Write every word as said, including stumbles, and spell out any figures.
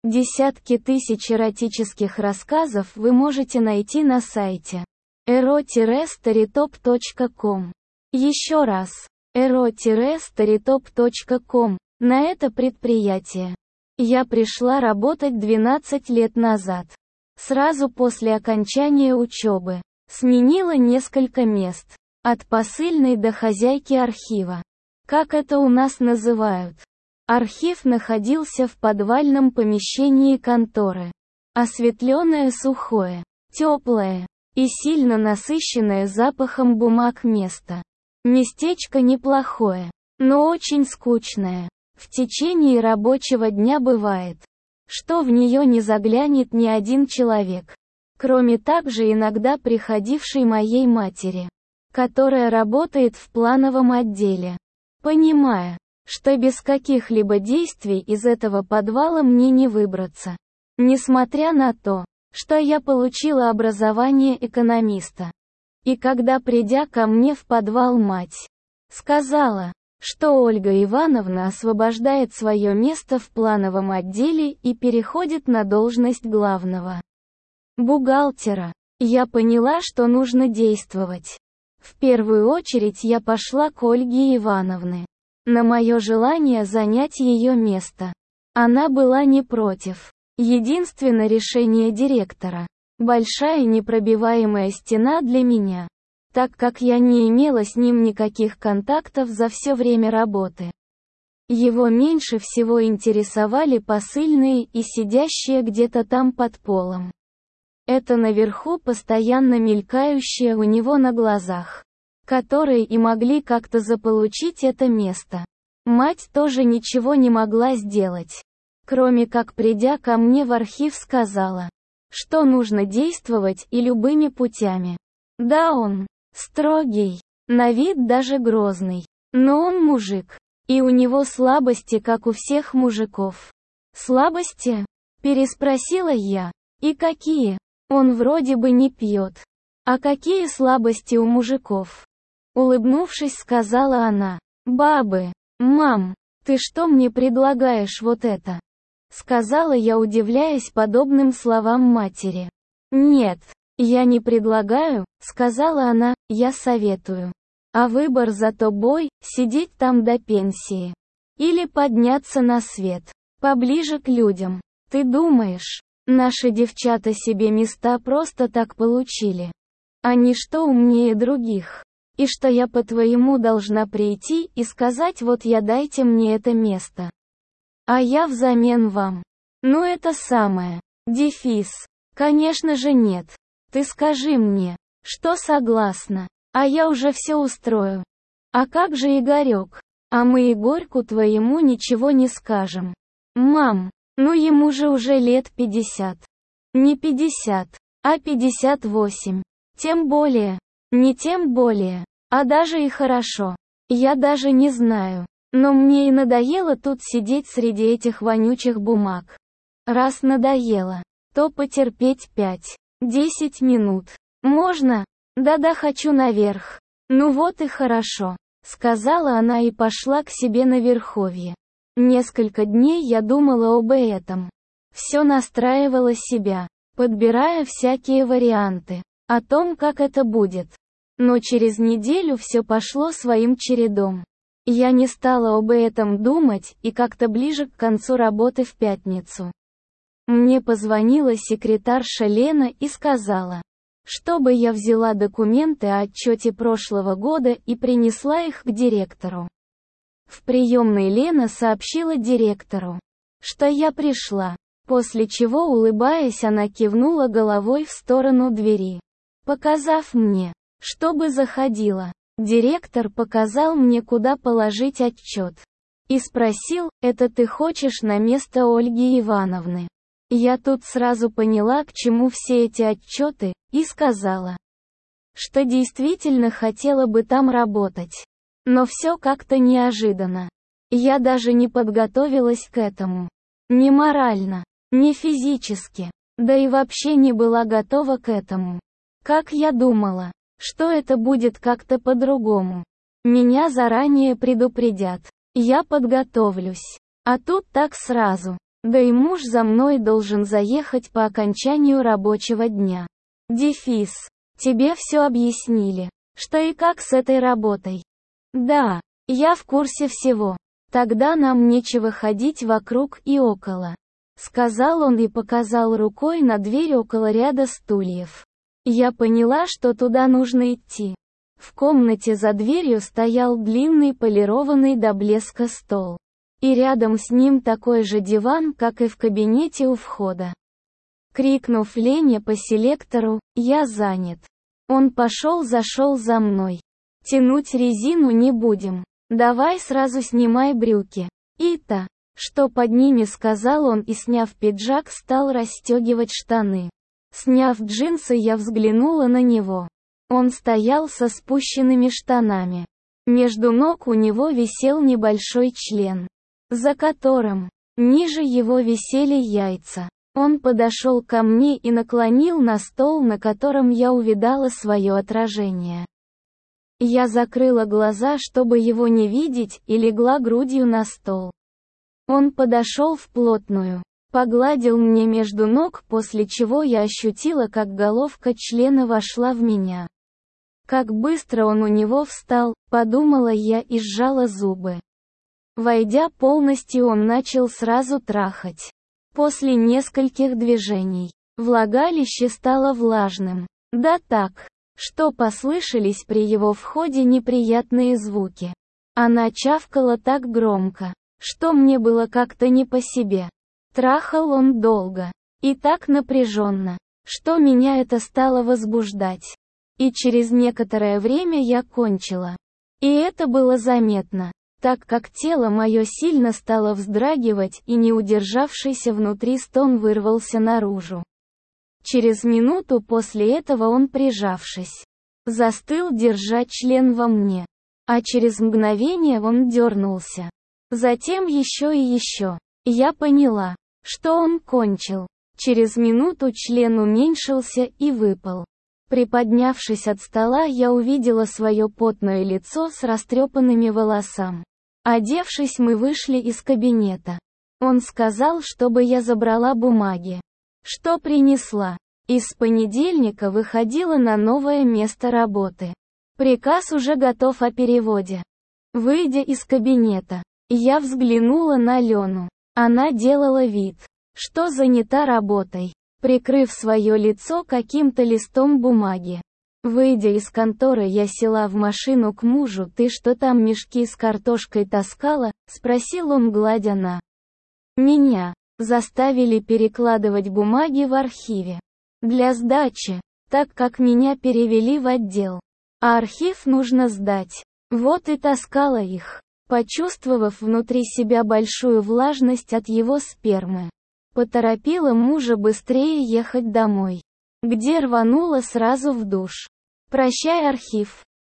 Десятки тысяч эротических рассказов вы можете найти на сайте эро старитоп точка ком. Еще раз, эро старитоп точка ком. На это предприятие я пришла работать двенадцать лет назад. Сразу после окончания учебы. Сменила несколько мест. От посыльной до хозяйки архива. Как это у нас называют? Архив находился в подвальном помещении конторы. Осветленное, сухое, теплое и сильно насыщенное запахом бумаг место. Местечко неплохое, но очень скучное. В течение рабочего дня бывает, что в нее не заглянет ни один человек, кроме также иногда приходившей моей матери, которая работает в плановом отделе. Понимая, что без каких-либо действий из этого подвала мне не выбраться. Несмотря на то, что я получила образование экономиста. И когда, придя ко мне в подвал, мать сказала, что Ольга Ивановна освобождает свое место в плановом отделе и переходит на должность главного бухгалтера, я поняла, что нужно действовать. В первую очередь я пошла к Ольге Ивановне. На мое желание занять ее место. Она была не против. Единственное решение директора. Большая непробиваемая стена для меня. Так как я не имела с ним никаких контактов за все время работы. Его меньше всего интересовали посыльные и сидящие где-то там под полом. Это наверху постоянно мелькающие у него на глазах, которые и могли как-то заполучить это место. Мать тоже ничего не могла сделать, кроме как, придя ко мне в архив, сказала, что нужно действовать и любыми путями. Да, он строгий, на вид даже грозный, но он мужик, и у него слабости, как у всех мужиков. Слабости? Переспросила я. И какие? Он вроде бы не пьет. А какие слабости у мужиков? Улыбнувшись, сказала она. Бабы. Мам, ты что мне предлагаешь вот это? Сказала я, удивляясь подобным словам матери. Нет, я не предлагаю, сказала она, я советую. А выбор за тобой, сидеть там до пенсии. Или подняться на свет, поближе к людям. Ты думаешь, наши девчата себе места просто так получили? Они что, умнее других? И что я по-твоему должна прийти и сказать: вот я, дайте мне это место, а я взамен вам? Ну это самое. Дефис. Конечно же нет. Ты скажи мне, что согласна, а я уже все устрою. А как же Игорек? А мы Игорьку твоему ничего не скажем. Мам, ну ему же уже лет пятьдесят. Не пятьдесят, а пятьдесят восемь. Тем более. Не тем более. А даже и хорошо. Я даже не знаю. Но мне и надоело тут сидеть среди этих вонючих бумаг. Раз надоело, то потерпеть пять-десять минут. Можно? Да-да, хочу наверх. Ну вот и хорошо, сказала она и пошла к себе на верховье. Несколько дней я думала об этом. Все настраивала себя, подбирая всякие варианты о том, как это будет. Но через неделю все пошло своим чередом. Я не стала об этом думать, и как-то ближе к концу работы в пятницу мне позвонила секретарша Лена и сказала, чтобы я взяла документы о отчете прошлого года и принесла их к директору. В приемной Лена сообщила директору, что я пришла, после чего, улыбаясь, она кивнула головой в сторону двери, показав мне, чтобы заходила. Директор показал мне, куда положить отчет. И спросил, это ты хочешь на место Ольги Ивановны? Я тут сразу поняла, к чему все эти отчеты, и сказала, что действительно хотела бы там работать. Но все как-то неожиданно. Я даже не подготовилась к этому. Ни морально, ни физически. Да и вообще не была готова к этому. Как я думала, что это будет как-то по-другому. Меня заранее предупредят. Я подготовлюсь. А тут так сразу. Да и муж за мной должен заехать по окончанию рабочего дня. Дефис. Тебе все объяснили. Что и как с этой работой? Да, я в курсе всего. Тогда нам нечего ходить вокруг и около. Сказал он и показал рукой на дверь около ряда стульев. Я поняла, что туда нужно идти. В комнате за дверью стоял длинный полированный до блеска стол. И рядом с ним такой же диван, как и в кабинете у входа. Крикнув Лене по селектору, я занят. Он пошел зашел за мной. Тянуть резину не будем. Давай сразу снимай брюки. И-то, что под ними, сказал он и, сняв пиджак, стал расстегивать штаны. Сняв джинсы, я взглянула на него. Он стоял со спущенными штанами. Между ног у него висел небольшой член, за которым, ниже его висели яйца. Он подошел ко мне и наклонил на стол, на котором я увидала свое отражение. Я закрыла глаза, чтобы его не видеть, и легла грудью на стол. Он подошел вплотную, погладил мне между ног, после чего я ощутила, как головка члена вошла в меня. Как быстро он у него встал, подумала я и сжала зубы. Войдя полностью, он начал сразу трахать. После нескольких движений, влагалище стало влажным. Да так, что послышались при его входе неприятные звуки. Она чавкала так громко, что мне было как-то не по себе. Трахал он долго и так напряженно, что меня это стало возбуждать. И через некоторое время я кончила. И это было заметно, так как тело мое сильно стало вздрагивать, и не удержавшийся внутри стон вырвался наружу. Через минуту после этого он, прижавшись, застыл, держа член во мне. А через мгновение он дернулся. Затем еще и еще. Я поняла, что он кончил. Через минуту член уменьшился и выпал. Приподнявшись от стола, я увидела свое потное лицо с растрепанными волосами. Одевшись, мы вышли из кабинета. Он сказал, чтобы я забрала бумаги. Что принесла. Из понедельника выходила на новое место работы. Приказ уже готов о переводе. Выйдя из кабинета, я взглянула на Лену. Она делала вид, что занята работой, прикрыв свое лицо каким-то листом бумаги. Выйдя из конторы, я села в машину к мужу. «Ты что там мешки с картошкой таскала?» — спросил он, гладя на меня. Заставили перекладывать бумаги в архиве. Для сдачи, так как меня перевели в отдел. А архив нужно сдать. Вот и таскала их, почувствовав внутри себя большую влажность от его спермы. Поторопила мужа быстрее ехать домой, где рванула сразу в душ. «Прощай, архив.